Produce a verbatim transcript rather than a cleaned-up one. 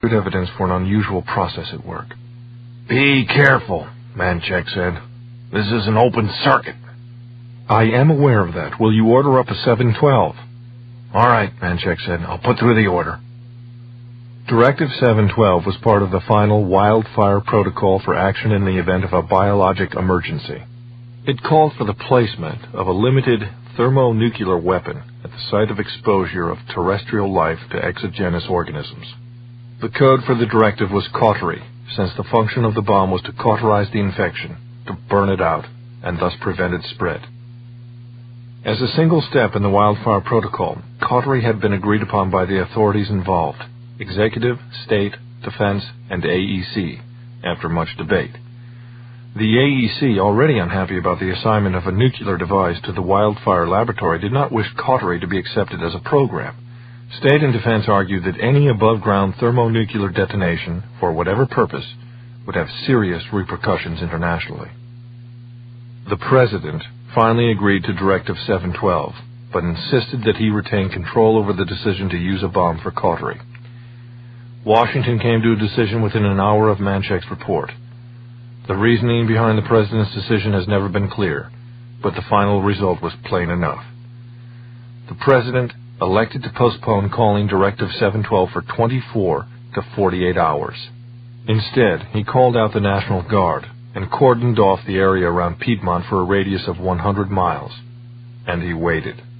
good evidence for an unusual process at work. "Be careful," Manchek said. "This is an open circuit." "I am aware of that. Will you order up a seven twelve? "All right," Manchek said. "I'll put through the order." Directive seven twelve was part of the final wildfire protocol for action in the event of a biologic emergency. It called for the placement of a limited thermonuclear weapon at the site of exposure of terrestrial life to exogenous organisms. The code for the directive was cautery, since the function of the bomb was to cauterize the infection, to burn it out, and thus prevent its spread. As a single step in the wildfire protocol, cautery had been agreed upon by the authorities involved, executive, state, defense, and A E C, after much debate. The A E C, already unhappy about the assignment of a nuclear device to the wildfire laboratory, did not wish cautery to be accepted as a program. State and defense argued that any above-ground thermonuclear detonation, for whatever purpose, would have serious repercussions internationally. The President finally agreed to Directive seven twelve, but insisted that he retain control over the decision to use a bomb for cautery. Washington came to a decision within an hour of Manchek's report. The reasoning behind the President's decision has never been clear, but the final result was plain enough. The President elected to postpone calling Directive seven twelve for twenty-four to forty-eight hours. Instead, he called out the National Guard and cordoned off the area around Piedmont for a radius of one hundred miles, and he waited.